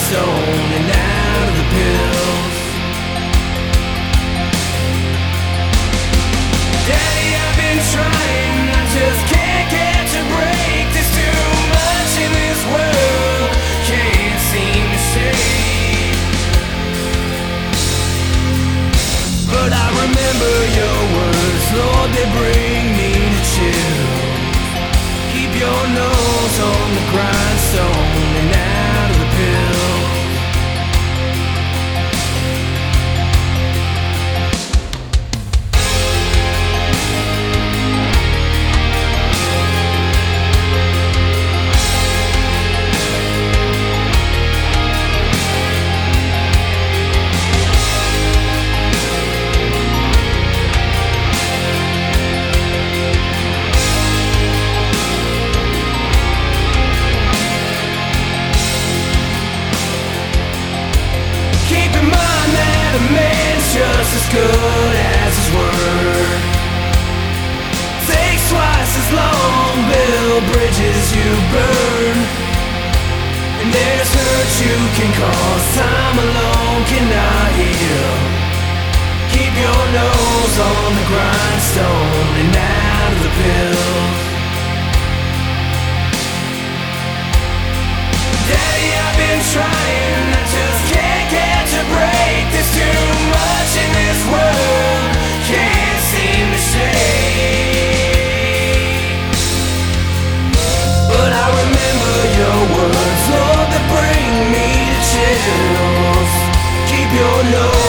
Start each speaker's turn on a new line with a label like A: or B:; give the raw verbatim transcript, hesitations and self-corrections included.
A: grindstone and out of the pills. Daddy, I've been trying, I just can't catch a break. There's too much in this world, can't seem to shake. But I remember your words, Lord, they bring me to chill. Keep your nose on the grindstone and out of the pills. Just as good as his word. Takes twice as long, build bridges you burn. And there's hurt you can cause, time alone cannot heal. Keep your nose on the grindstone and out of the pills. Daddy, I've been trying, I just can't catch a break. There's too much in this world, can't seem to shake. But I remember your words, Lord, that bring me to chills. Keep your nose